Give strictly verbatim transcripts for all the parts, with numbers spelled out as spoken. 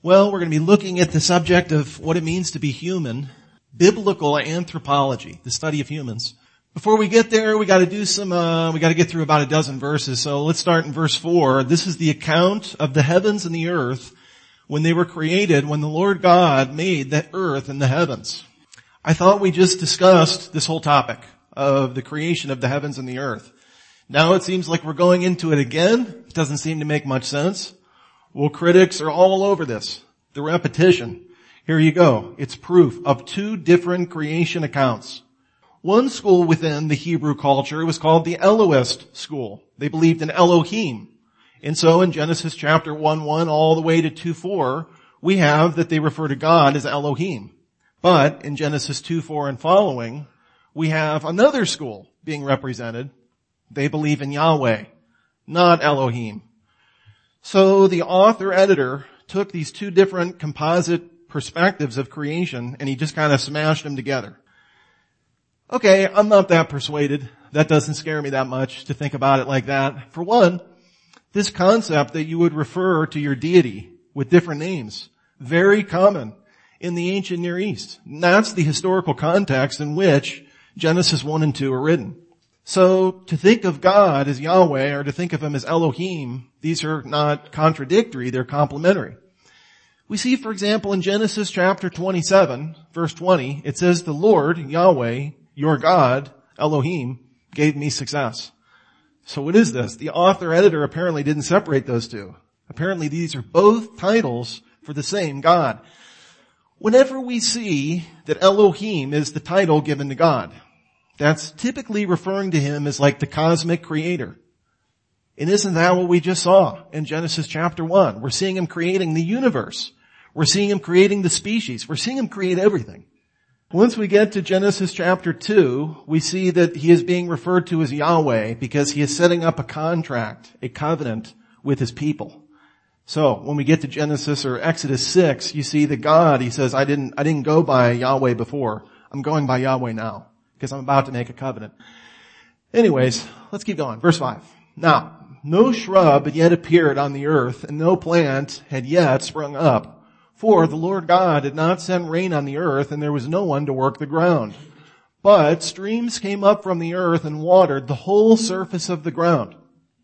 Well, we're going to be looking at the subject of what it means to be human, biblical anthropology, the study of humans. Before we get there, we got to do some, uh, we got to get through about a dozen verses. So let's start in verse four. This is the account of the heavens and the earth when they were created, when the Lord God made the earth and the heavens. I thought we just discussed this whole topic of the creation of the heavens and the earth. Now it seems like we're going into it again. It doesn't seem to make much sense. Well, critics are all over this. The repetition. Here you go. It's proof of two different creation accounts. One school within the Hebrew culture was called the Elohist school. They believed in Elohim. And so in Genesis chapter one one all the way to two four, we have that they refer to God as Elohim. But in Genesis two four and following, we have another school being represented. They believe in Yahweh, not Elohim. So the author-editor took these two different composite perspectives of creation and he just kind of smashed them together. Okay, I'm not that persuaded. That doesn't scare me that much to think about it like that. For one, this concept that you would refer to your deity with different names, very common in the ancient Near East. And that's the historical context in which Genesis one and two are written. So to think of God as Yahweh or to think of him as Elohim, these are not contradictory, they're complementary. We see, for example, in Genesis chapter twenty-seven, verse twenty, it says, the Lord, Yahweh, your God, Elohim, gave me success. So what is this? The author-editor apparently didn't separate those two. Apparently these are both titles for the same God. Whenever we see that Elohim is the title given to God, that's typically referring to him as like the cosmic creator. And isn't that what we just saw in Genesis chapter one? We're seeing him creating the universe. We're seeing him creating the species. We're seeing him create everything. Once we get to Genesis chapter two, we see that he is being referred to as Yahweh because he is setting up a contract, a covenant with his people. So when we get to Genesis or Exodus six, you see that God, he says, I didn't, I didn't go by Yahweh before. I'm going by Yahweh now because I'm about to make a covenant. Anyways, let's keep going. Verse five. Now, no shrub had yet appeared on the earth and no plant had yet sprung up. For the Lord God did not send rain on the earth, and there was no one to work the ground. But streams came up from the earth and watered the whole surface of the ground.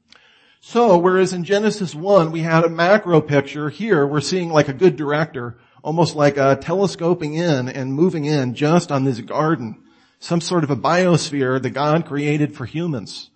So, whereas in Genesis one we had a macro picture, here we're seeing like a good director, almost like a telescoping in and moving in just on this garden. Some sort of a biosphere that God created for humans.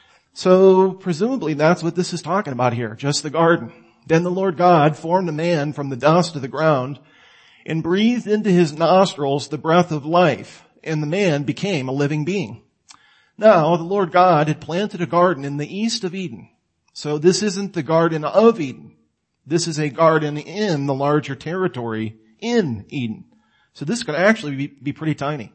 So, presumably that's what this is talking about here, just the garden. Then the Lord God formed a man from the dust of the ground and breathed into his nostrils the breath of life, and the man became a living being. Now, the Lord God had planted a garden in the east of Eden. So this isn't the Garden of Eden. This is a garden in the larger territory in Eden. So this could actually be, be pretty tiny.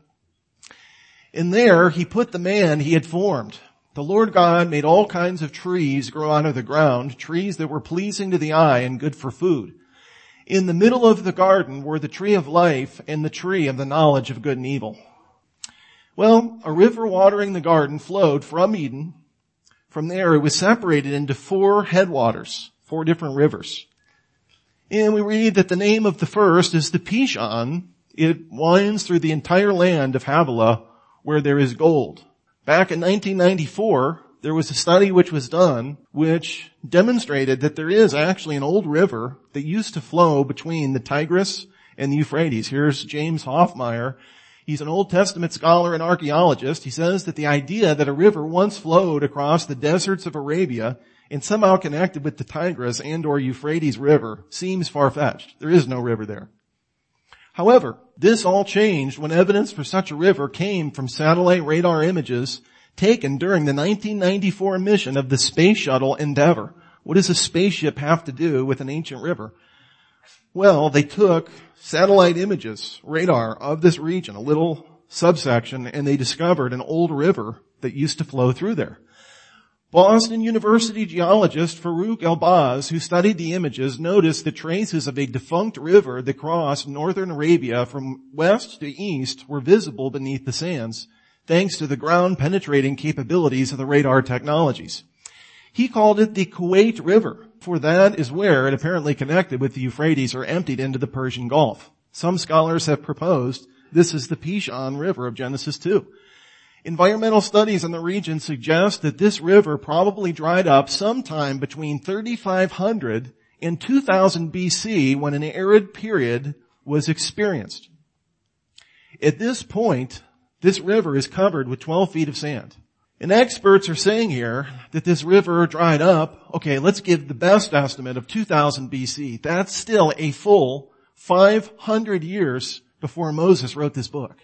In there, he put the man he had formed. The Lord God made all kinds of trees grow out of the ground, trees that were pleasing to the eye and good for food. In the middle of the garden were the tree of life and the tree of the knowledge of good and evil. Well, a river watering the garden flowed from Eden. From there, it was separated into four headwaters, four different rivers. And we read that the name of the first is the Pishon. It winds through the entire land of Havilah where there is gold. Back in nineteen ninety-four, there was a study which was done which demonstrated that there is actually an old river that used to flow between the Tigris and the Euphrates. Here's James Hoffmeyer. He's an Old Testament scholar and archaeologist. He says that the idea that a river once flowed across the deserts of Arabia and somehow connected with the Tigris and or Euphrates River seems far-fetched. There is no river there. However, this all changed when evidence for such a river came from satellite radar images taken during the nineteen ninety-four mission of the Space Shuttle Endeavour. What does a spaceship have to do with an ancient river? Well, they took satellite images, radar, of this region, a little subsection, and they discovered an old river that used to flow through there. Boston University geologist Farouk Elbaz, who studied the images, noticed the traces of a defunct river that crossed northern Arabia from west to east were visible beneath the sands, thanks to the ground-penetrating capabilities of the radar technologies. He called it the Kuwait River. for that is where it apparently connected with the Euphrates or emptied into the Persian Gulf. Some scholars have proposed this is the Pishon River of Genesis two. Environmental studies in the region suggest that this river probably dried up sometime between thirty-five hundred and two thousand B C when an arid period was experienced. At this point, this river is covered with twelve feet of sand. And experts are saying here that this river dried up, okay, let's give the best estimate of two thousand B C. That's still a full five hundred years before Moses wrote this book.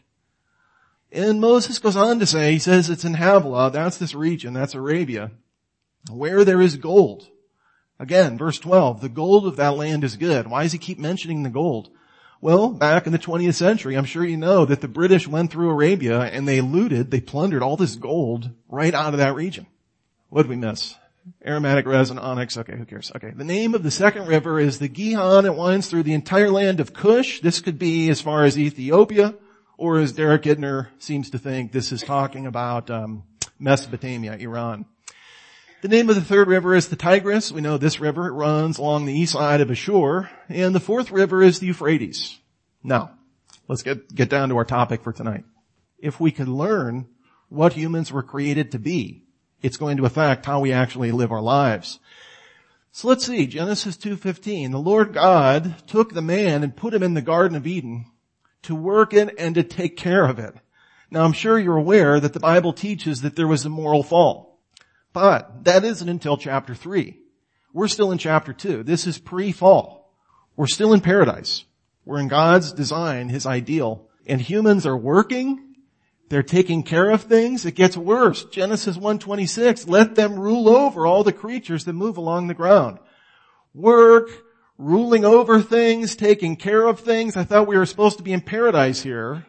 And Moses goes on to say, he says it's in Havilah, that's this region, that's Arabia, where there is gold. Again, verse twelve, the gold of that land is good. Why does he keep mentioning the gold? Well, back in the twentieth century, I'm sure you know that the British went through Arabia and they looted, they plundered all this gold right out of that region. What did we miss? Aromatic resin, onyx, okay, who cares? Okay, the name of the second river is the Gihon. It winds through the entire land of Cush. This could be as far as Ethiopia, or as Derek Idner seems to think, this is talking about um, Mesopotamia, Iran. The name of the third river is the Tigris. We know this river, it runs along the east side of Ashur. And the fourth river is the Euphrates. Now, let's get, get down to our topic for tonight. If we could learn what humans were created to be, it's going to affect how we actually live our lives. So let's see, Genesis two fifteen. The Lord God took the man and put him in the Garden of Eden to work it and to take care of it. Now I'm sure you're aware that the Bible teaches that there was a moral fall. But that isn't until chapter three. We're still in chapter two. This is pre-fall. We're still in paradise. We're in God's design, His ideal. And humans are working. They're taking care of things. It gets worse. Genesis one twenty-six, let them rule over all the creatures that move along the ground. Work, ruling over things, taking care of things. I thought we were supposed to be in paradise here.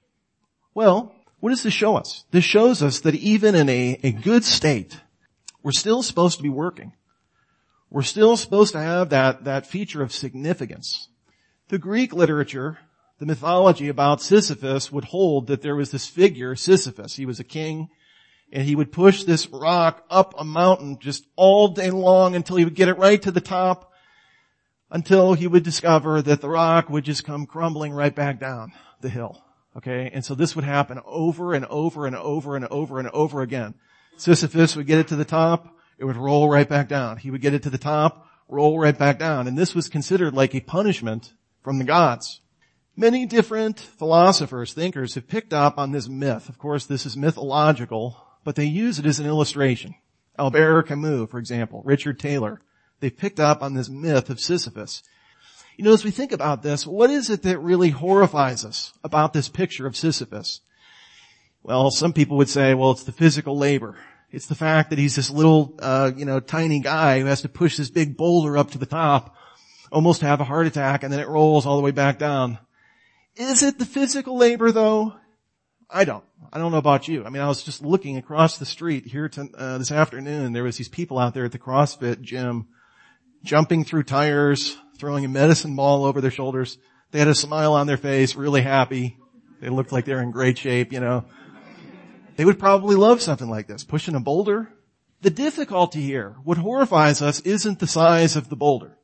Well, what does this show us? This shows us that even in a, a good state, we're still supposed to be working. We're still supposed to have that, that feature of significance. The Greek literature, the mythology about Sisyphus would hold that there was this figure, Sisyphus. He was a king, and he would push this rock up a mountain just all day long until he would get it right to the top, until he would discover that the rock would just come crumbling right back down the hill. Okay? And so this would happen over and over and over and over and over again. Sisyphus would get it to the top, it would roll right back down. He would get it to the top, roll right back down. And this was considered like a punishment from the gods. Many different philosophers, thinkers have picked up on this myth. Of course, this is mythological, but they use it as an illustration. Albert Camus, for example, Richard Taylor, they've picked up on this myth of Sisyphus. You know, as we think about this, what is it that really horrifies us about this picture of Sisyphus? Well, some people would say, well, it's the physical labor. It's the fact that he's this little, uh, you know, tiny guy who has to push this big boulder up to the top, almost have a heart attack, and then it rolls all the way back down. Is it the physical labor, though? I don't. I don't know about you. I mean, I was just looking across the street here to, uh, this afternoon. There was these people out there at the CrossFit gym jumping through tires, throwing a medicine ball over their shoulders. They had a smile on their face, really happy. They looked like they were in great shape, you know. They would probably love something like this, pushing a boulder. The difficulty here, what horrifies us, isn't the size of the boulder.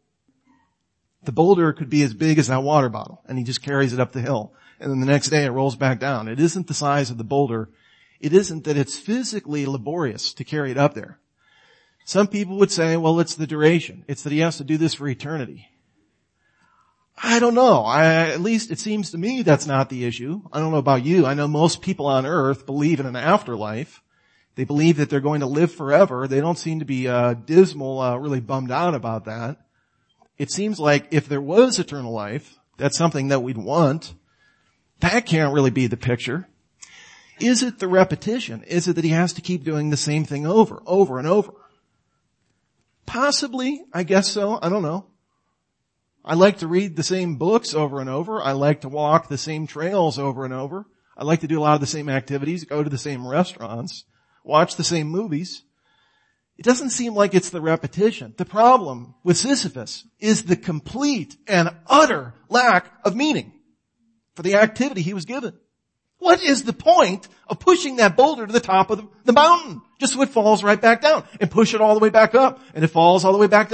The boulder could be as big as that water bottle, and he just carries it up the hill. And then the next day it rolls back down. It isn't the size of the boulder. It isn't that it's physically laborious to carry it up there. Some people would say, well, it's the duration. It's that he has to do this for eternity. I don't know. I, at least it seems to me that's not the issue. I don't know about you. I know most people on earth believe in an afterlife. They believe that they're going to live forever. They don't seem to be uh, dismal, uh, really bummed out about that. It seems like if there was eternal life, that's something that we'd want. That can't really be the picture. Is it the repetition? Is it that he has to keep doing the same thing over, over and over? Possibly. I guess so. I don't know. I like to read the same books over and over. I like to walk the same trails over and over. I like to do a lot of the same activities, go to the same restaurants, watch the same movies. It doesn't seem like it's the repetition. The problem with Sisyphus is the complete and utter lack of meaning for the activity he was given. What is the point of pushing that boulder to the top of the mountain just so it falls right back down, and push it all the way back up and it falls all the way back down?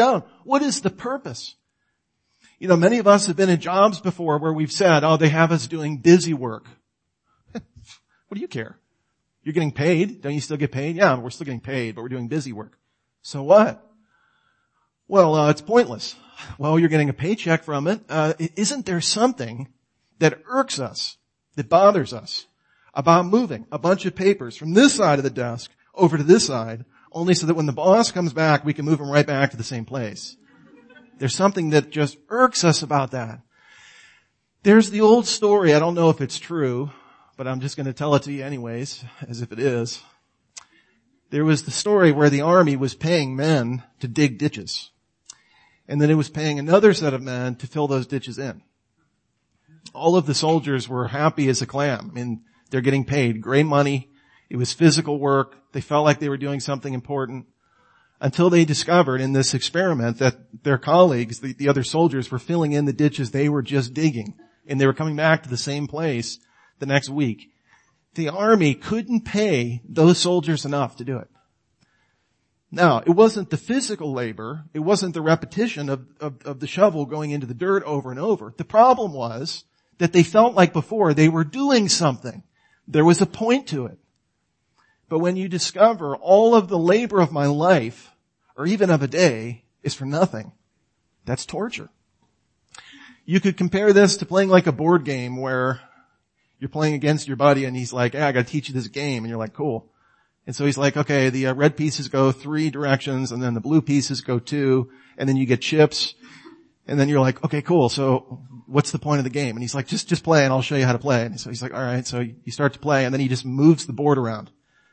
What is the purpose? You know, many of us have been in jobs before where we've said, oh, they have us doing busy work. What do you care? You're getting paid. Don't you still get paid? Yeah, we're still getting paid, but we're doing busy work. So what? Well, uh, it's pointless. Well, you're getting a paycheck from it. Uh, isn't there something that irks us, that bothers us about moving a bunch of papers from this side of the desk over to this side, only so that when the boss comes back, we can move them right back to the same place? There's something that just irks us about that. There's the old story. I don't know if it's true, but I'm just going to tell it to you anyways, as if it is. There was the story where the army was paying men to dig ditches. And then it was paying another set of men to fill those ditches in. All of the soldiers were happy as a clam. I mean, they're getting paid great money. It was physical work. They felt like they were doing something important. Until they discovered in this experiment that their colleagues, the, the other soldiers, were filling in the ditches they were just digging. And they were coming back to the same place the next week. The army couldn't pay those soldiers enough to do it. Now, it wasn't the physical labor. It wasn't the repetition of, of, of the shovel going into the dirt over and over. The problem was that they felt like before they were doing something. There was a point to it. But when you discover all of the labor of my life, or even of a day, is for nothing, that's torture. You could compare this to playing like a board game where you're playing against your buddy and he's like, hey, I gotta teach you this game. And you're like, cool. And so he's like, okay, the uh, red pieces go three directions and then the blue pieces go two and then you get chips. And then you're like, okay, cool. So what's the point of the game? And he's like, just, just play and I'll show you how to play. And so he's like, all right. So you start to play and then he just moves the board around.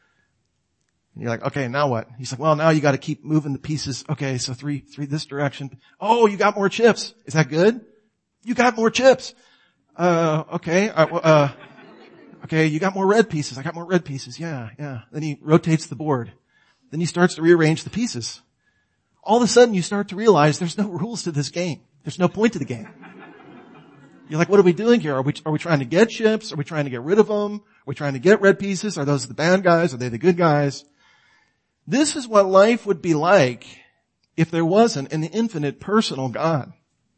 And you're like, okay, now what? He's like, well, now you gotta keep moving the pieces. Okay, so three, three this direction. Oh, you got more chips. Is that good? You got more chips. Uh, okay, uh, uh, okay, you got more red pieces. I got more red pieces. Yeah, yeah. Then he rotates the board. Then he starts to rearrange the pieces. All of a sudden you start to realize there's no rules to this game. There's no point to the game. You're like, what are we doing here? Are we, are we trying to get chips? Are we trying to get rid of them? Are we trying to get red pieces? Are those the bad guys? Are they the good guys? This is what life would be like if there wasn't an infinite personal God.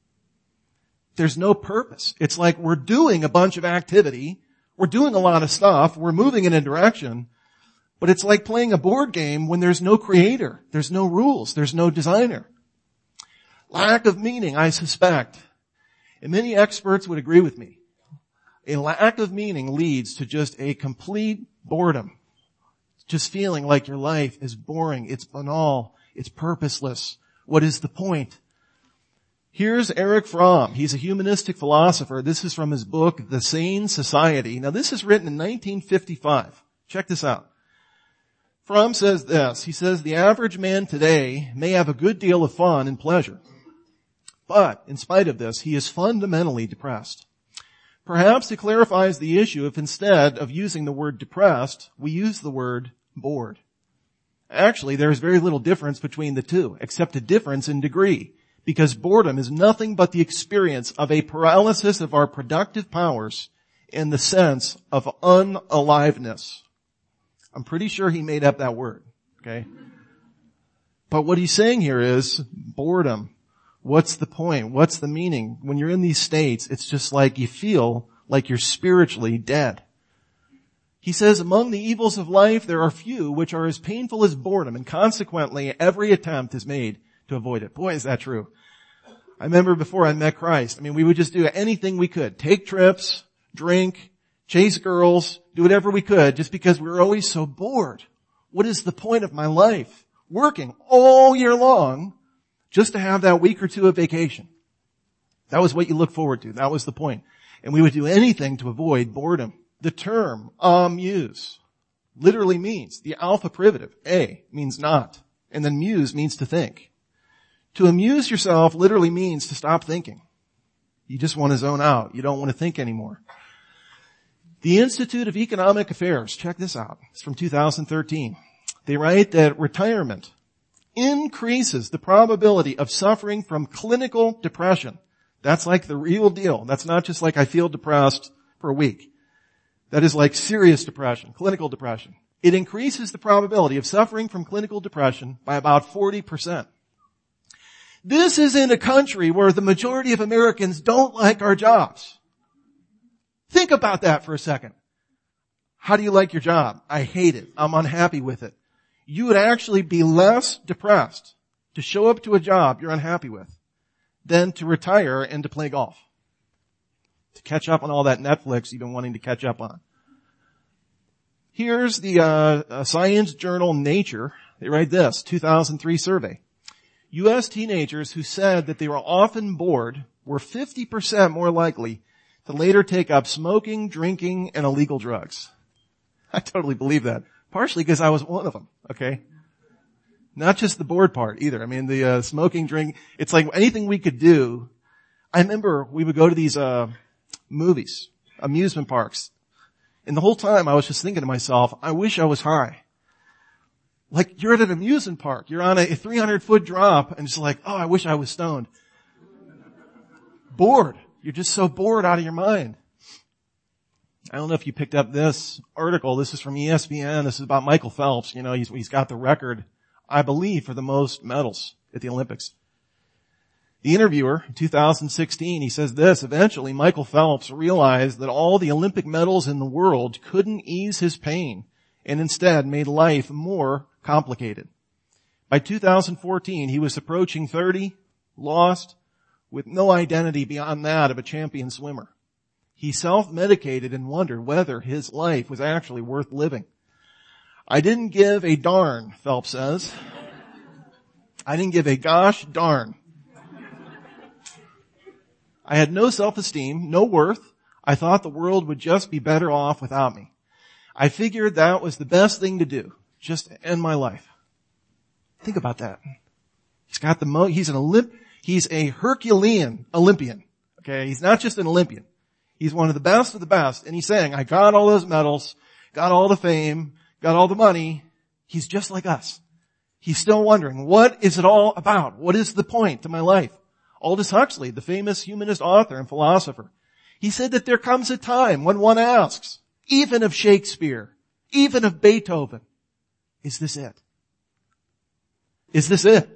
There's no purpose. It's like we're doing a bunch of activity. We're doing a lot of stuff. We're moving in a direction. But it's like playing a board game when there's no creator. There's no rules. There's no designer. Lack of meaning, I suspect. And many experts would agree with me. A lack of meaning leads to just a complete boredom. Just feeling like your life is boring. It's banal. It's purposeless. What is the point? Here's Erich Fromm. He's a humanistic philosopher. This is from his book, The Sane Society. Now this is written in nineteen fifty-five. Check this out. Fromm says this. He says, the average man today may have a good deal of fun and pleasure. But in spite of this, he is fundamentally depressed. Perhaps it clarifies the issue if instead of using the word depressed, we use the word bored. Actually, there is very little difference between the two, except a difference in degree. Because boredom is nothing but the experience of a paralysis of our productive powers in the sense of unaliveness. I'm pretty sure he made up that word, okay? But what he's saying here is boredom. What's the point? What's the meaning? When you're in these states, it's just like you feel like you're spiritually dead. He says, among the evils of life, there are few which are as painful as boredom, and consequently every attempt is made to avoid it. Boy, is that true. I remember before I met Christ, I mean, we would just do anything we could. Take trips, drink, chase girls, do whatever we could just because we were always so bored. What is the point of my life? Working all year long just to have that week or two of vacation. That was what you look forward to. That was the point. And we would do anything to avoid boredom. The term amuse literally means, the alpha privative, a, means not, and then muse means to think. To amuse yourself literally means to stop thinking. You just want to zone out. You don't want to think anymore. The Institute of Economic Affairs, check this out. It's from two thousand thirteen. They write that retirement increases the probability of suffering from clinical depression. That's like the real deal. That's not just like I feel depressed for a week. That is like serious depression, clinical depression. It increases the probability of suffering from clinical depression by about forty percent. This is in a country where the majority of Americans don't like our jobs. Think about that for a second. How do you like your job? I hate it. I'm unhappy with it. You would actually be less depressed to show up to a job you're unhappy with than to retire and to play golf. To catch up on all that Netflix you've been wanting to catch up on. Here's the uh, uh, science journal Nature. They write this, two thousand three survey. U S teenagers who said that they were often bored were fifty percent more likely to later take up smoking, drinking, and illegal drugs. I totally believe that. Partially because I was one of them, okay? Not just the bored part either. I mean, the uh, smoking, drink, it's like anything we could do. I remember we would go to these uh movies, amusement parks, and the whole time I was just thinking to myself, I wish I was high. Like, you're at an amusement park, you're on a three hundred foot drop, and it's like, oh, I wish I was stoned. Bored. You're just so bored out of your mind. I don't know if you picked up this article. This is from E S P N. This is about Michael Phelps. You know, he's, he's got the record, I believe, for the most medals at the Olympics. The interviewer, in two thousand sixteen, he says this, eventually Michael Phelps realized that all the Olympic medals in the world couldn't ease his pain and instead made life more complicated. By two thousand fourteen, he was approaching thirty, lost, with no identity beyond that of a champion swimmer. He self-medicated and wondered whether his life was actually worth living. I didn't give a darn, Phelps says. I didn't give a gosh darn. I had no self-esteem, no worth. I thought the world would just be better off without me. I figured that was the best thing to do, just to end my life. Think about that. He's got the mo, he's an Olymp, he's a Herculean Olympian. Okay, he's not just an Olympian. He's one of the best of the best, and he's saying, I got all those medals, got all the fame, got all the money. He's just like us. He's still wondering, what is it all about? What is the point to my life? Aldous Huxley, the famous humanist author and philosopher, he said that there comes a time when one asks, even of Shakespeare, even of Beethoven, is this it? Is this it?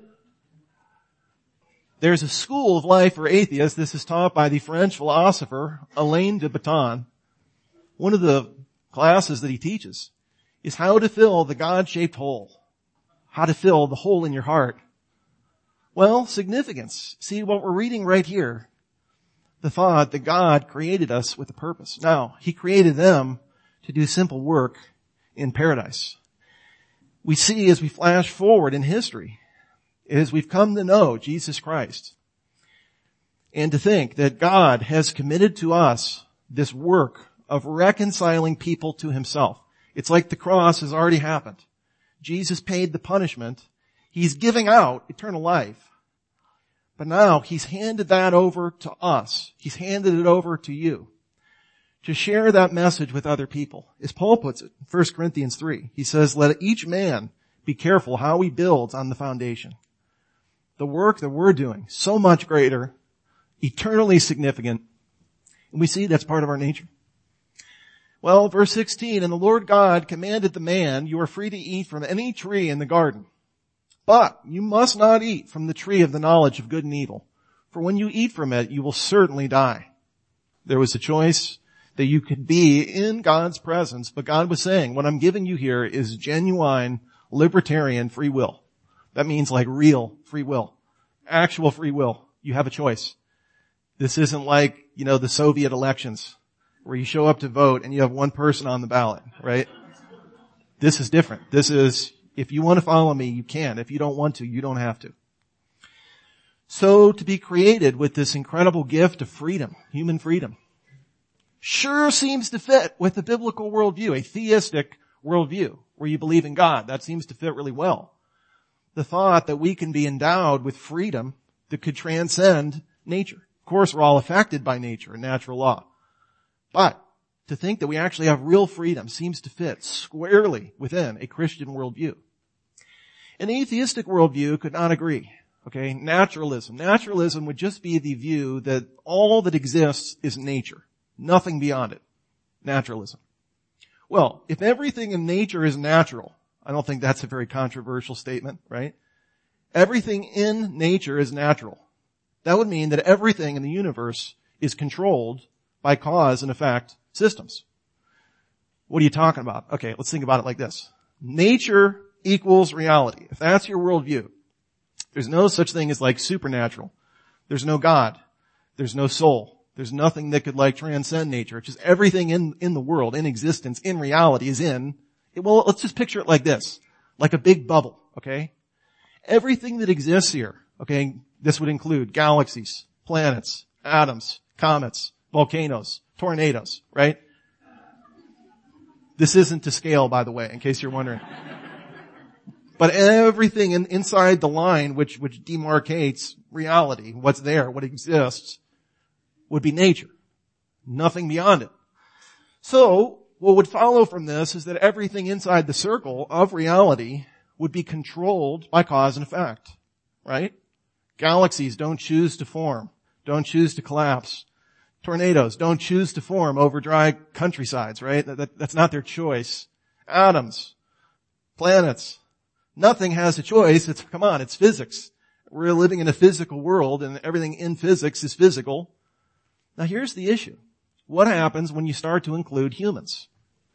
There's a school of life for atheists. This is taught by the French philosopher Alain de Botton. One of the classes that he teaches is how to fill the God-shaped hole. How to fill the hole in your heart. Well, significance. See what we're reading right here. The thought that God created us with a purpose. Now, He created them to do simple work in paradise. We see as we flash forward in history, as we've come to know Jesus Christ, and to think that God has committed to us this work of reconciling people to Himself. It's like the cross has already happened. Jesus paid the punishment. He's giving out eternal life. But now He's handed that over to us. He's handed it over to you to share that message with other people. As Paul puts it in First Corinthians three, he says, let each man be careful how he builds on the foundation. The work that we're doing, so much greater, eternally significant, and we see that's part of our nature. Well, verse sixteen, and the Lord God commanded the man, you are free to eat from any tree in the garden, but you must not eat from the tree of the knowledge of good and evil, for when you eat from it, you will certainly die. There was a choice that you could be in God's presence, but God was saying, what I'm giving you here is genuine libertarian free will. That means like real free will. Actual free will. You have a choice. This isn't like, you know, the Soviet elections where you show up to vote and you have one person on the ballot, right? This is different. This is, if you want to follow me, you can. If you don't want to, you don't have to. So to be created with this incredible gift of freedom, human freedom, sure seems to fit with the biblical worldview, a theistic worldview where you believe in God. That seems to fit really well. The thought that we can be endowed with freedom that could transcend nature. Of course, we're all affected by nature and natural law. But to think that we actually have real freedom seems to fit squarely within a Christian worldview. An atheistic worldview could not agree. Okay, naturalism. Naturalism would just be the view that all that exists is nature. Nothing beyond it. Naturalism. Well, if everything in nature is natural, I don't think that's a very controversial statement, right? everything in nature is natural. That would mean that everything in the universe is controlled by cause and effect systems. What are you talking about? Okay, let's think about it like this. Nature equals reality. If that's your worldview, there's no such thing as like supernatural. There's no God. There's no soul. There's nothing that could like transcend nature. It's just everything in, in the world, in existence, in reality is in, well, let's just picture it like this. Like a big bubble, okay? Everything that exists here, okay, this would include galaxies, planets, atoms, comets, volcanoes, tornadoes, right? This isn't to scale, by the way, in case you're wondering. But everything in, inside the line which, which demarcates reality, what's there, what exists, would be nature. Nothing beyond it. So, what would follow from this is that everything inside the circle of reality would be controlled by cause and effect, right? Galaxies don't choose to form, don't choose to collapse. Tornadoes don't choose to form over dry countrysides, right? That, that, that's not their choice. Atoms, planets, nothing has a choice. It's, come on, it's physics. We're living in a physical world and everything in physics is physical. Now here's the issue. What happens when you start to include humans?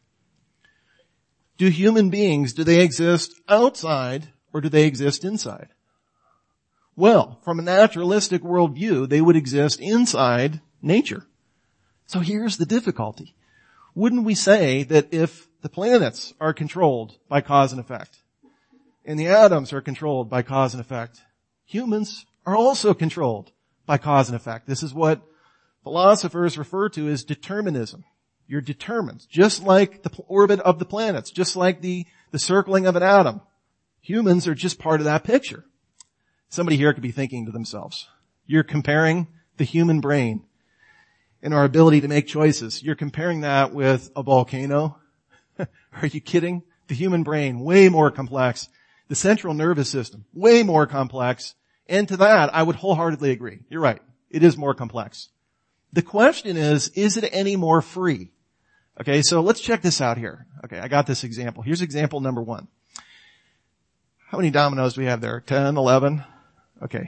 Do human beings, do they exist outside or do they exist inside? Well, from a naturalistic worldview, they would exist inside nature. So here's the difficulty. Wouldn't we say that if the planets are controlled by cause and effect, and the atoms are controlled by cause and effect, humans are also controlled by cause and effect? This is what philosophers refer to as determinism. You're determined. Just like the orbit of the planets, just like the, the circling of an atom. Humans are just part of that picture. Somebody here could be thinking to themselves, you're comparing the human brain and our ability to make choices. You're comparing that with a volcano. Are you kidding? The human brain, way more complex. The central nervous system, way more complex. And to that, I would wholeheartedly agree. You're right. It is more complex. The question is, is it any more free? Okay, so let's check this out here. Okay, I got this example. Here's example number one. How many dominoes do we have there? ten, eleven? Okay.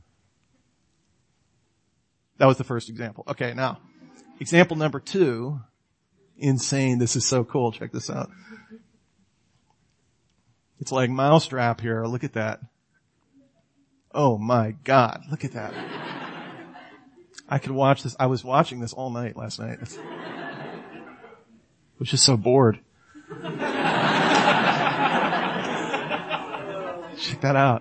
That was the first example. Okay, now, example number two. Insane. This is so cool. Check this out. It's like mousetrap here. Look at that. Oh my God. Look at that. I could watch this. I was watching this all night last night. It's, I was just so bored. Check that out.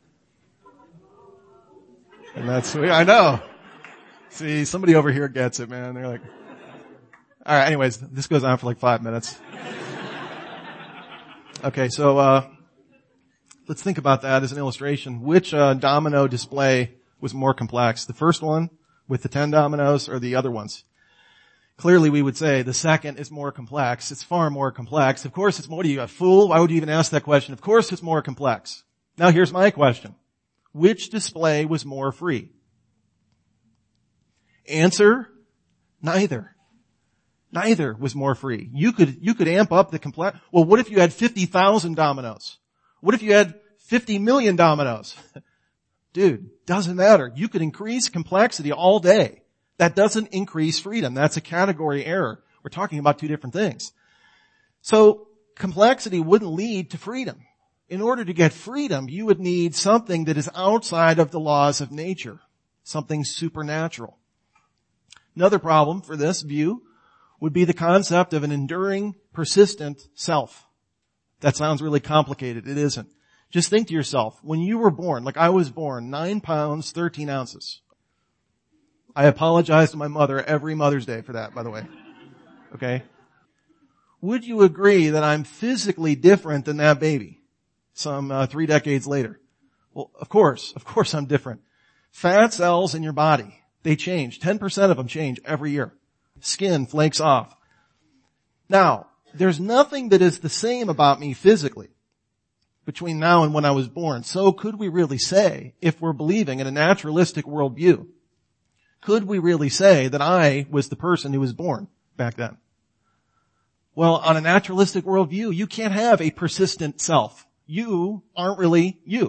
And that's, I know. See, somebody over here gets it, man. They're like, all right, anyways, this goes on for like five minutes. Okay, so, uh, let's think about that as an illustration. Which, uh, domino display was more complex? The first one with the ten dominoes or the other ones? Clearly we would say the second is more complex. It's far more complex. Of course it's more, what are you, a fool? Why would you even ask that question? Of course it's more complex. Now here's my question. Which display was more free? Answer, neither. Neither was more free. You could, you could amp up the complex. Well, what if you had fifty thousand dominoes? What if you had fifty million dominoes? Dude, doesn't matter. You could increase complexity all day. That doesn't increase freedom. That's a category error. We're talking about two different things. So complexity wouldn't lead to freedom. In order to get freedom, you would need something that is outside of the laws of nature. Something supernatural. Another problem for this view would be the concept of an enduring, persistent self. That sounds really complicated. It isn't. Just think to yourself, when you were born, like I was born, nine pounds, thirteen ounces. I apologize to my mother every Mother's Day for that, by the way. Okay? Would you agree that I'm physically different than that baby some uh, three decades later? Well, of course. Of course I'm different. Fat cells in your body, they change. ten percent of them change every year. Skin flakes off. Now, there's nothing that is the same about me physically between now and when I was born. So could we really say, if we're believing in a naturalistic worldview, could we really say that I was the person who was born back then? Well, on a naturalistic worldview, you can't have a persistent self. You aren't really you.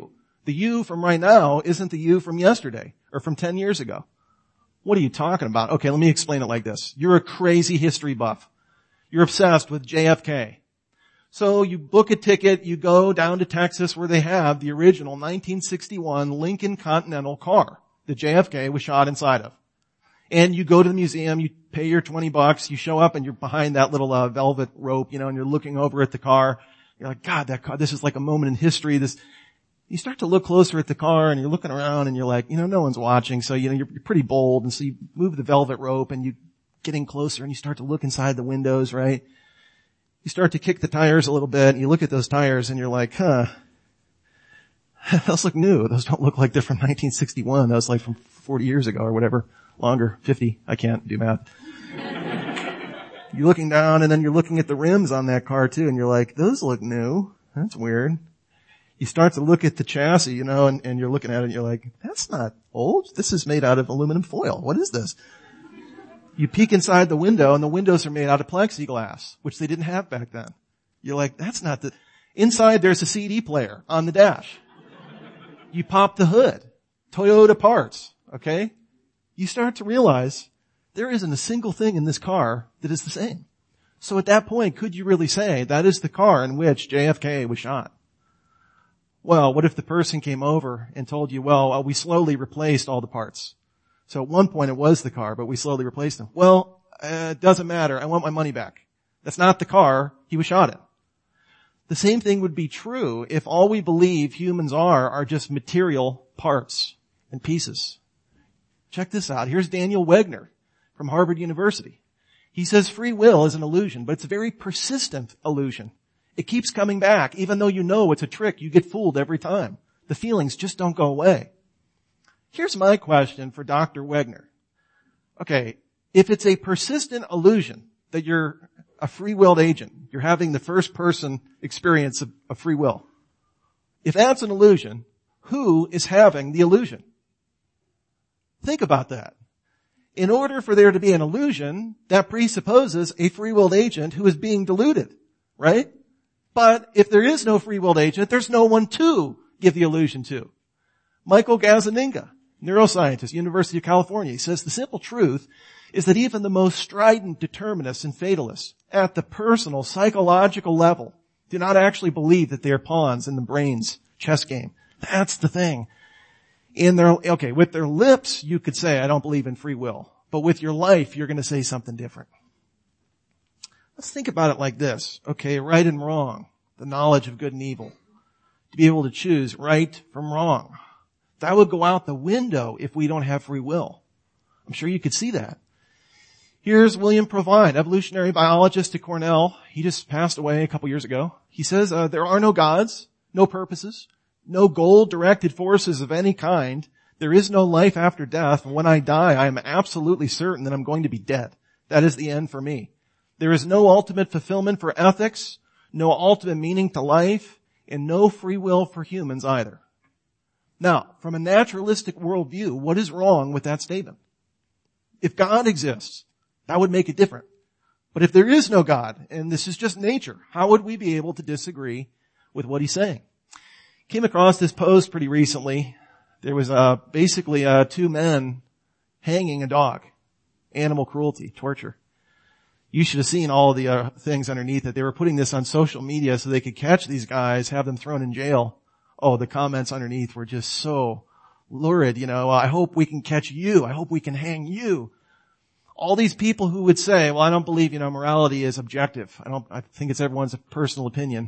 The you from right now isn't the you from yesterday or from ten years ago. What are you talking about? Okay, let me explain it like this. You're a crazy history buff. You're obsessed with J F K. So you book a ticket, you go down to Texas where they have the original nineteen sixty-one Lincoln Continental car that J F K was shot inside of. And you go to the museum, you pay your twenty bucks, you show up and you're behind that little uh, velvet rope, you know, and you're looking over at the car. You're like, God, that car, this is like a moment in history. This, you start to look closer at the car and you're looking around and you're like, you know, no one's watching. So, you know, you're, you're pretty bold. And so you move the velvet rope and you get in closer and you start to look inside the windows, right? You start to kick the tires a little bit and you look at those tires and you're like, huh, those look new. Those don't look like they're from nineteen sixty-one. Those like from forty years ago or whatever. Longer, fifty. I can't do math. You're looking down and then you're looking at the rims on that car too and you're like, those look new. That's weird. You start to look at the chassis, you know, and, and you're looking at it and you're like, that's not old. This is made out of aluminum foil. What is this? You peek inside the window and the windows are made out of plexiglass, which they didn't have back then. You're like, that's not the, inside there's a C D player on the dash. You pop the hood. Toyota parts, okay? You start to realize there isn't a single thing in this car that is the same. So at that point, could you really say that is the car in which J F K was shot? Well, what if the person came over and told you, well, uh, we slowly replaced all the parts. So at one point it was the car, but we slowly replaced them. Well, uh, it doesn't matter. I want my money back. That's not the car he was shot in. The same thing would be true if all we believe humans are are just material parts and pieces. Check this out. Here's Daniel Wegner from Harvard University. He says free will is an illusion, but it's a very persistent illusion. It keeps coming back. Even though you know it's a trick, you get fooled every time. The feelings just don't go away. Here's my question for Doctor Wegner. Okay, if it's a persistent illusion that you're a free-willed agent, you're having the first-person experience of, of free will. If that's an illusion, who is having the illusion? Think about that. In order for there to be an illusion, that presupposes a free-willed agent who is being deluded, right? But if there is no free-willed agent, there's no one to give the illusion to. Michael Gazzaniga, neuroscientist, University of California, he says the simple truth is that even the most strident determinists and fatalists at the personal, psychological level do not actually believe that they are pawns in the brain's chess game. That's the thing. In their, okay, with their lips, you could say, I don't believe in free will. But with your life, you're going to say something different. Let's think about it like this. Okay, right and wrong. The knowledge of good and evil. To be able to choose right from wrong. That would go out the window if we don't have free will. I'm sure you could see that. Here's William Provine, evolutionary biologist at Cornell. He just passed away a couple years ago. He says, uh, there are no gods, no purposes, no goal-directed forces of any kind. There is no life after death. And when I die, I am absolutely certain that I'm going to be dead. That is the end for me. There is no ultimate fulfillment for ethics, no ultimate meaning to life, and no free will for humans either. Now, from a naturalistic worldview, what is wrong with that statement? If God exists, that would make it different. But if there is no God, and this is just nature, how would we be able to disagree with what he's saying? Came across this post pretty recently. There was uh, basically uh, two men hanging a dog. Animal cruelty, torture. You should have seen all of the uh, things underneath it. They were putting this on social media so they could catch these guys, have them thrown in jail. Oh, the comments underneath were just so lurid, you know. I hope we can catch you. I hope we can hang you. All these people who would say, well, I don't believe, you know, morality is objective. I don't, I think it's everyone's personal opinion.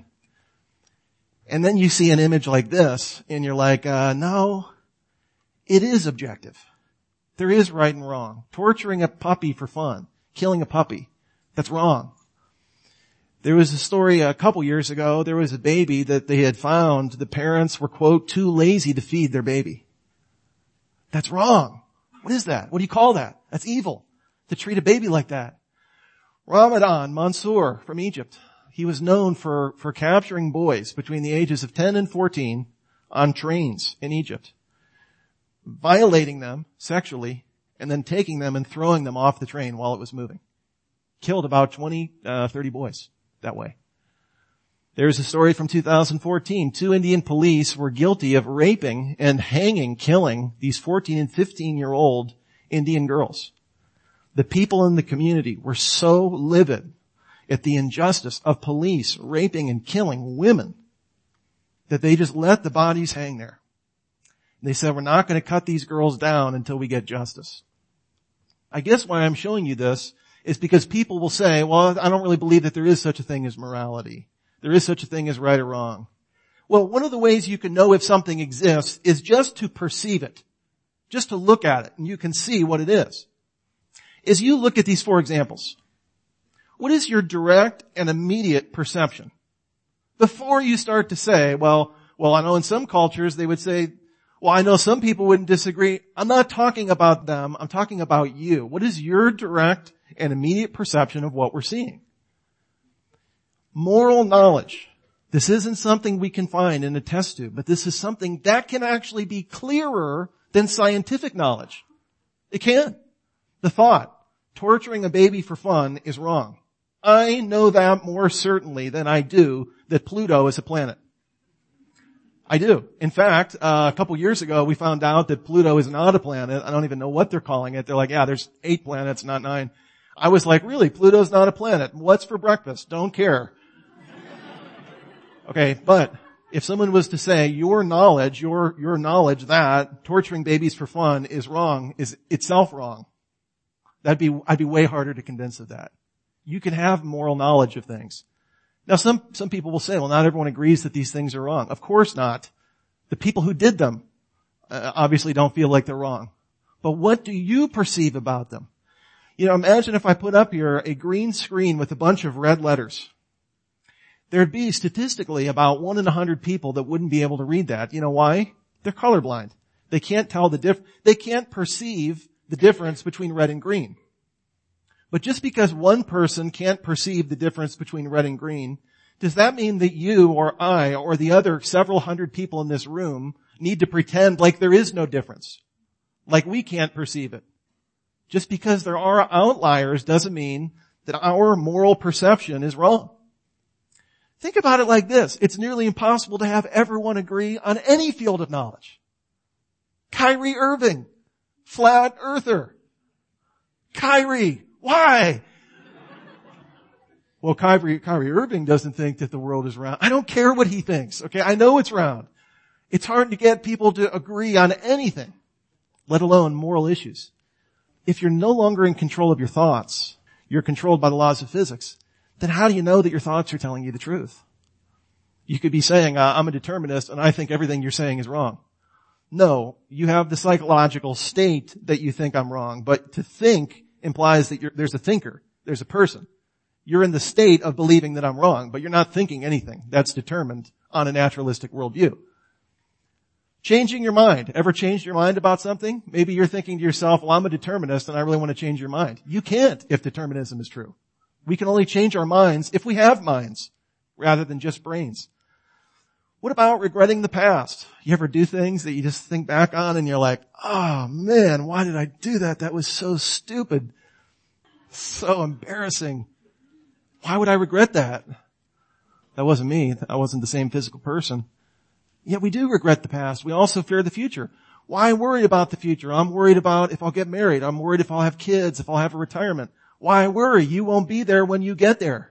And then you see an image like this and you're like, uh, no, it is objective. There is right and wrong. Torturing a puppy for fun, killing a puppy, that's wrong. There was a story a couple years ago. There was a baby that they had found. The parents were, quote, too lazy to feed their baby. That's wrong. What is that? What do you call that? That's evil. To treat a baby like that. Ramadan Mansour from Egypt. He was known for, for capturing boys between the ages of ten and fourteen on trains in Egypt, violating them sexually, and then taking them and throwing them off the train while it was moving. Killed about twenty, uh, thirty boys that way. There's a story from two thousand fourteen. Two Indian police were guilty of raping and hanging, killing these fourteen and fifteen year old Indian girls. The people in the community were so livid at the injustice of police raping and killing women that they just let the bodies hang there. They said, we're not going to cut these girls down until we get justice. I guess why I'm showing you this is because people will say, well, I don't really believe that there is such a thing as morality. There is such a thing as right or wrong. Well, one of the ways you can know if something exists is just to perceive it. Just to look at it and you can see what it is. As you look at these four examples, what is your direct and immediate perception? Before you start to say, well, well, I know in some cultures they would say, well, I know some people wouldn't disagree. I'm not talking about them. I'm talking about you. What is your direct and immediate perception of what we're seeing? Moral knowledge. This isn't something we can find in a test tube, but this is something that can actually be clearer than scientific knowledge. It can. The thought, torturing a baby for fun is wrong. I know that more certainly than I do that Pluto is a planet. I do. In fact, uh, a couple years ago, we found out that Pluto is not a planet. I don't even know what they're calling it. They're like, yeah, there's eight planets, not nine. I was like, really? Pluto's not a planet. What's for breakfast? Don't care. Okay, but if someone was to say your knowledge, your, your knowledge that torturing babies for fun is wrong, is itself wrong, that'd be, I'd be way harder to convince of that. You can have moral knowledge of things. Now some, some people will say, well, not everyone agrees that these things are wrong. Of course not. The people who did them uh, obviously don't feel like they're wrong. But what do you perceive about them? You know, imagine if I put up here a green screen with a bunch of red letters. There'd be statistically about one in a hundred people that wouldn't be able to read that. You know why? They're colorblind. They can't tell the diff, they can't perceive the difference between red and green. But just because one person can't perceive the difference between red and green, does that mean that you or I or the other several hundred people in this room need to pretend like there is no difference? Like we can't perceive it. Just because there are outliers doesn't mean that our moral perception is wrong. Think about it like this. It's nearly impossible to have everyone agree on any field of knowledge. Kyrie Irving, flat earther. Kyrie, why? Well, Kyrie, Kyrie Irving doesn't think that the world is round. I don't care what he thinks, okay? I know it's round. It's hard to get people to agree on anything, let alone moral issues. If you're no longer in control of your thoughts, you're controlled by the laws of physics, then how do you know that your thoughts are telling you the truth? You could be saying, uh, I'm a determinist and I think everything you're saying is wrong. No, you have the psychological state that you think I'm wrong, but to think implies that you're, there's a thinker, there's a person. You're in the state of believing that I'm wrong, but you're not thinking anything. That's determined on a naturalistic worldview. Changing your mind. Ever changed your mind about something? Maybe you're thinking to yourself, well, I'm a determinist and I really want to change your mind. You can't if determinism is true. We can only change our minds if we have minds rather than just brains. What about regretting the past? You ever do things that you just think back on and you're like, oh man, why did I do that? That was so stupid. So embarrassing. Why would I regret that? That wasn't me. I wasn't the same physical person. Yet we do regret the past. We also fear the future. Why worry about the future? I'm worried about if I'll get married. I'm worried if I'll have kids, if I'll have a retirement. Why worry? You won't be there when you get there.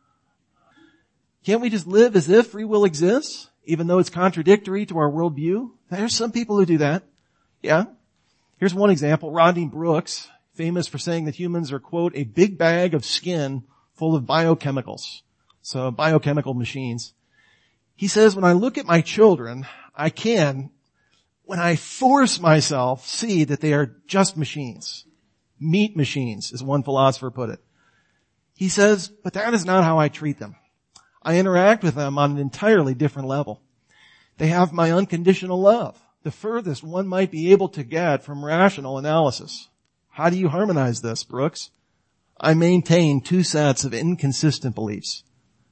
Can't we just live as if free will exists, even though it's contradictory to our worldview? There's some people who do that. Yeah. Here's one example. Rodney Brooks, famous for saying that humans are, quote, a big bag of skin full of biochemicals. So biochemical machines. He says, when I look at my children, I can, when I force myself, see that they are just machines. Meat machines, as one philosopher put it. He says, but that is not how I treat them. I interact with them on an entirely different level. They have my unconditional love, the furthest one might be able to get from rational analysis. How do you harmonize this, Brooks? I maintain two sets of inconsistent beliefs.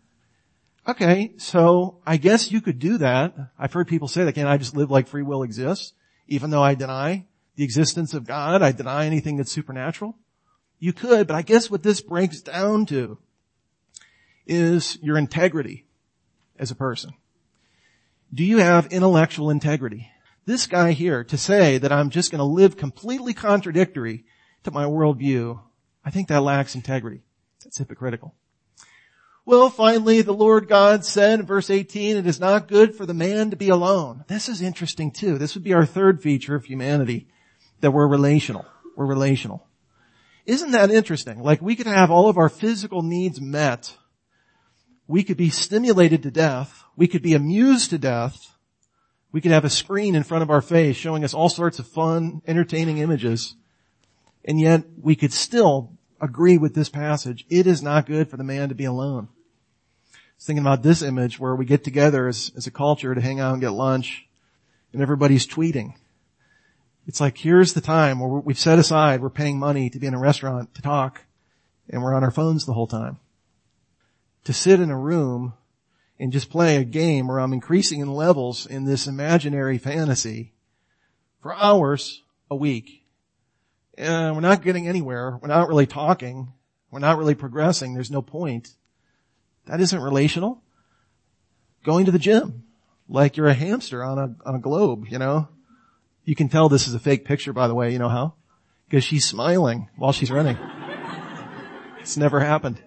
Okay, so I guess you could do that. I've heard people say that, can't I just live like free will exists, even though I deny the existence of God, I deny anything that's supernatural? You could, but I guess what this breaks down to is your integrity. as a person? Do you have intellectual integrity? This guy here, to say that I'm just going to live completely contradictory to my worldview, I think that lacks integrity. That's hypocritical. Well, finally, the Lord God said in verse eighteen, it is not good for the man to be alone. This is interesting too. This would be our third feature of humanity, that we're relational. We're relational. Isn't that interesting? Like, we could have all of our physical needs met. We could be stimulated to death. We could be amused to death. We could have a screen in front of our face showing us all sorts of fun, entertaining images. And yet we could still agree with this passage. It is not good for the man to be alone. I was thinking about this image where we get together as, as a culture to hang out and get lunch, and everybody's tweeting. It's like, here's the time where we've set aside, we're paying money to be in a restaurant to talk, and we're on our phones the whole time. To sit in a room and just play a game where I'm increasing in levels in this imaginary fantasy for hours a week. And we're not getting anywhere. We're not really talking. We're not really progressing. There's no point. That isn't relational. Going to the gym, like you're a hamster on a, on a globe, you know. You can tell this is a fake picture, by the way. You know how? Because she's smiling while she's running. It's never happened.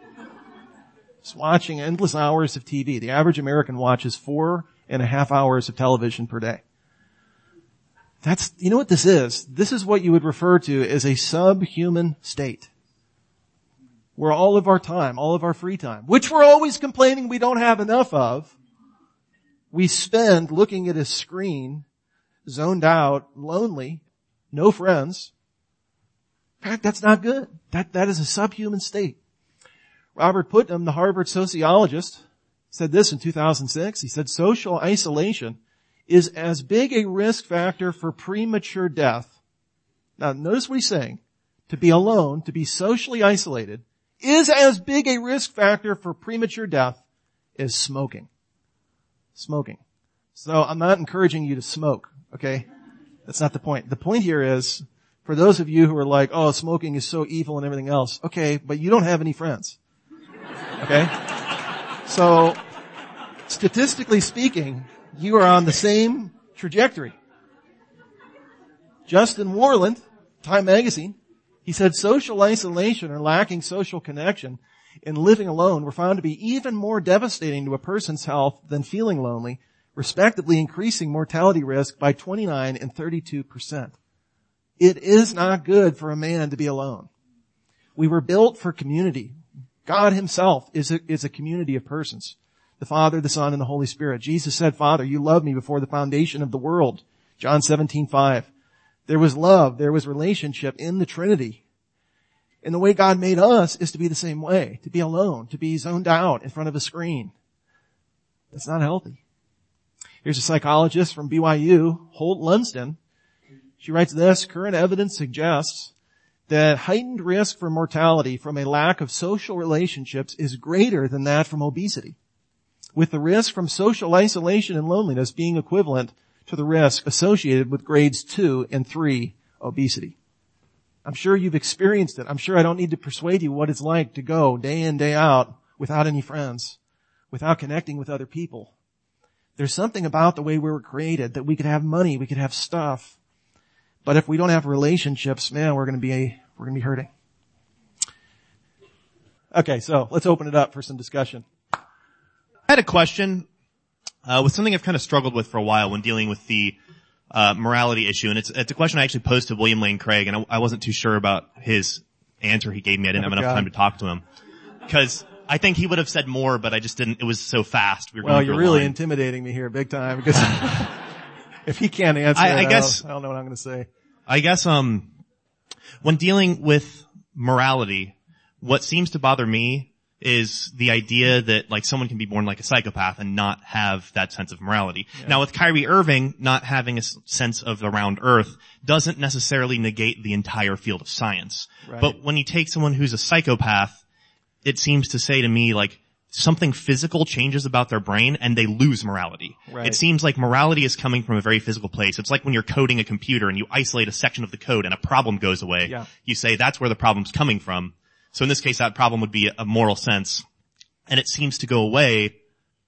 Just watching endless hours of T V. The average American watches four and a half hours of television per day. That's, you know what this is? This is what you would refer to as a subhuman state. Where all of our time, all of our free time, which we're always complaining we don't have enough of, we spend looking at a screen, zoned out, lonely, no friends. In fact, that's not good. That, that is a subhuman state. Robert Putnam, the Harvard sociologist, said this in two thousand six. He said, social isolation is as big a risk factor for premature death. Now, notice what he's saying. To be alone, to be socially isolated, is as big a risk factor for premature death as smoking. Smoking. So I'm not encouraging you to smoke, okay? That's not the point. The point here is, for those of you who are like, oh, smoking is so evil and everything else, okay, but you don't have any friends. Okay? So, statistically speaking, you are on the same trajectory. Justin Warland, Time Magazine, he said social isolation or lacking social connection and living alone were found to be even more devastating to a person's health than feeling lonely, respectively increasing mortality risk by twenty-nine and thirty-two percent. It is not good for a man to be alone. We were built for community. God himself is a, is a community of persons. The Father, the Son, and the Holy Spirit. Jesus said, Father, you loved me before the foundation of the world. John seventeen five. There was love, there was relationship in the Trinity. And the way God made us is to be the same way. To be alone, to be zoned out in front of a screen. That's not healthy. Here's a psychologist from B Y U, Holt Lunsden. She writes this, current evidence suggests that heightened risk for mortality from a lack of social relationships is greater than that from obesity, with the risk from social isolation and loneliness being equivalent to the risk associated with grades two and three obesity. I'm sure you've experienced it. I'm sure I don't need to persuade you what it's like to go day in, day out without any friends, without connecting with other people. There's something about the way we were created that we could have money, we could have stuff. But if we don't have relationships, man, we're going to be, we're going to be hurting. Okay, so let's open it up for some discussion. I had a question, uh, with something I've kind of struggled with for a while when dealing with the, uh, morality issue. And it's, it's a question I actually posed to William Lane Craig, and I, I wasn't too sure about his answer he gave me. I didn't oh, have enough God. time to talk to him. Cause I think he would have said more, but I just didn't, it was so fast. We were well, going you're through a really line. intimidating me here big time because if he can't answer I, it, I guess, I don't, I don't know what I'm going to say. I guess, um, when dealing with morality, what seems to bother me is the idea that, like, someone can be born like a psychopath and not have that sense of morality. Yeah. Now, with Kyrie Irving not having a sense of the round earth doesn't necessarily negate the entire field of science. Right. But when you take someone who's a psychopath, it seems to say to me, like, something physical changes about their brain and they lose morality. Right. It seems like morality is coming from a very physical place. It's like when you're coding a computer and you isolate a section of the code and a problem goes away. Yeah. You say that's where the problem's coming from. So in this case, that problem would be a moral sense. And it seems to go away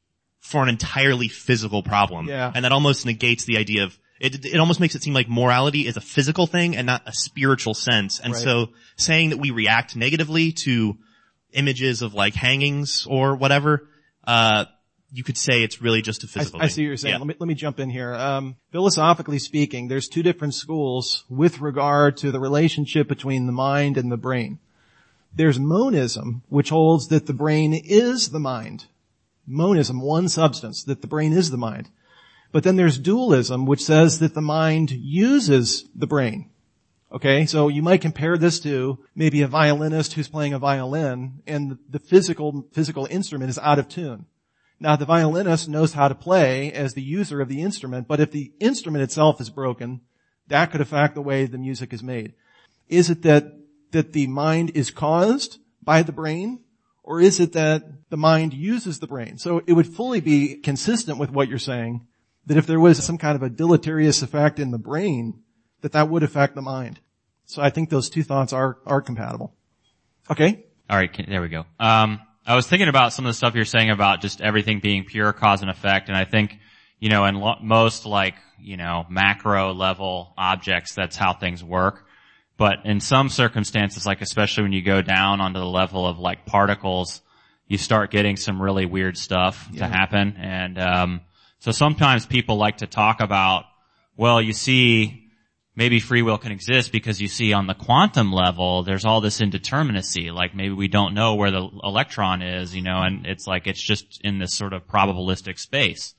for an entirely physical problem. Yeah. And that almost negates the idea of, it, it almost makes it seem like morality is a physical thing and not a spiritual sense. And Right. so saying that we react negatively to images of like hangings or whatever, uh, you could say it's really just a physical I, I thing. see what you're saying. Yeah. Let me, let me jump in here. Um, philosophically speaking, there's two different schools with regard to the relationship between the mind and the brain. There's monism, which holds that the brain is the mind. Monism, one substance, that the brain is the mind. But then there's dualism, which says that the mind uses the brain. Okay, so you might compare this to maybe a violinist who's playing a violin and the physical, physical instrument is out of tune. Now the violinist knows how to play as the user of the instrument, but if the instrument itself is broken, that could affect the way the music is made. Is it that, that the mind is caused by the brain, or is it that the mind uses the brain? So it would fully be consistent with what you're saying, that if there was some kind of a deleterious effect in the brain, that that would affect the mind. So I think those two thoughts are, are compatible. Okay? All right, there we go. Um, I was thinking about some of the stuff you're saying about just everything being pure cause and effect, and I think, you know, in lo- most like, you know, macro level objects, that's how things work. But in some circumstances, like especially when you go down onto the level of like particles, you start getting some really weird stuff Yeah. to happen. And um so sometimes people like to talk about, well, you see, maybe free will can exist because you see on the quantum level, there's all this indeterminacy. Like maybe we don't know where the electron is, you know, and it's like it's just in this sort of probabilistic space.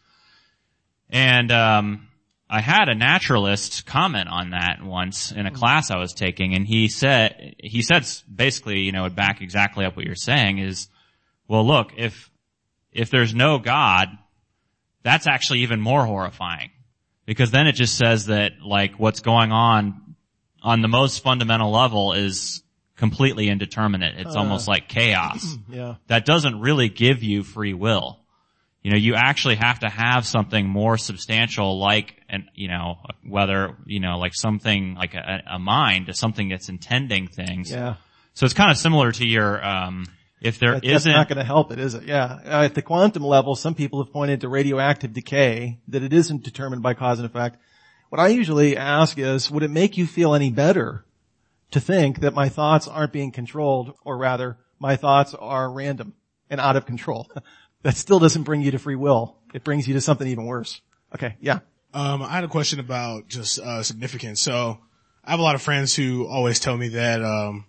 And um I had a naturalist comment on that once in a class I was taking, and he said, he said basically, you know, would back exactly up what you're saying is, well, look, if, if there's no God, that's actually even more horrifying. Because then it just says that, like, what's going on on the most fundamental level is completely indeterminate. It's Uh, almost like chaos. Yeah. That doesn't really give you free will. You know, you actually have to have something more substantial like, an, you know, whether, you know, like something like a, a mind, something that's intending things. Yeah. So it's kind of similar to your, um, if there That, that's isn't, not going to help it, is it? Yeah. Uh, at the quantum level, some people have pointed to radioactive decay, that it isn't determined by cause and effect. What I usually ask is, would it make you feel any better to think that my thoughts aren't being controlled, or rather, my thoughts are random and out of control? That still doesn't bring you to free will. It brings you to something even worse. Okay, yeah. Um, I had a question about just uh significance. So I have a lot of friends who always tell me that um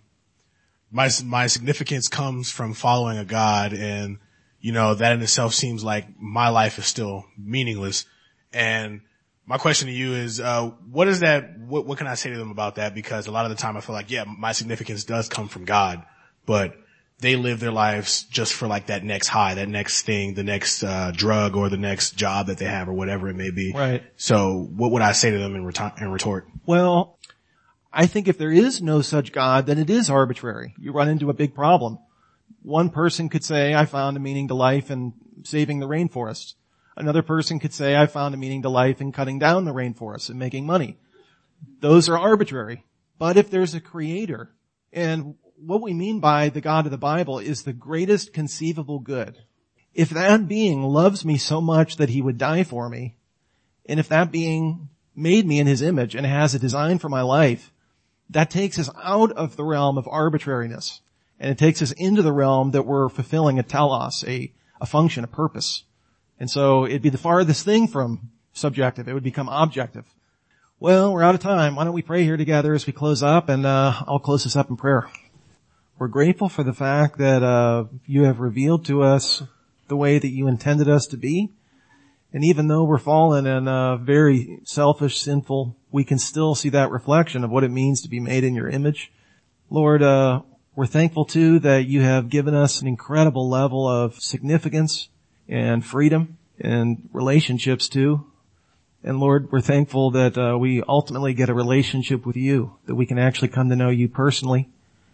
my my significance comes from following a God, and you know that in itself seems like my life is still meaningless. And my question to you is, uh what is that? What what can I say to them about that? Because a lot of the time I feel like, yeah, my significance does come from God, but they live their lives just for like that next high, that next thing, the next uh drug or the next job that they have or whatever it may be. Right. So what would I say to them in, reti- in retort? Well, I think if there is no such God, then it is arbitrary. You run into a big problem. One person could say, I found a meaning to life in saving the rainforest. Another person could say, I found a meaning to life in cutting down the rainforest and making money. Those are arbitrary. But if there's a creator, and what we mean by the God of the Bible is the greatest conceivable good. If that being loves me so much that he would die for me, and if that being made me in his image and has a design for my life, that takes us out of the realm of arbitrariness. And it takes us into the realm that we're fulfilling a telos, a, a function, a purpose. And so it'd be the farthest thing from subjective. It would become objective. Well, we're out of time. Why don't we pray here together as we close up, and uh, I'll close this up in prayer. We're grateful for the fact that uh you have revealed to us the way that you intended us to be. And even though we're fallen and uh very selfish, sinful, we can still see that reflection of what it means to be made in your image. Lord, uh we're thankful too that you have given us an incredible level of significance and freedom and relationships too. And Lord, we're thankful that uh we ultimately get a relationship with you, that we can actually come to know you personally.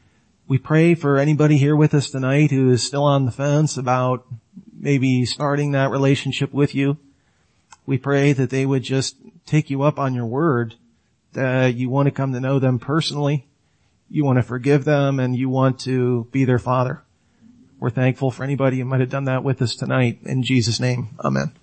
We pray for anybody here with us tonight who is still on the fence about maybe starting that relationship with you. We pray that they would just take you up on your word, that you want to come to know them personally, you want to forgive them, and you want to be their father. We're thankful for anybody who might have done that with us tonight. In Jesus' name, amen.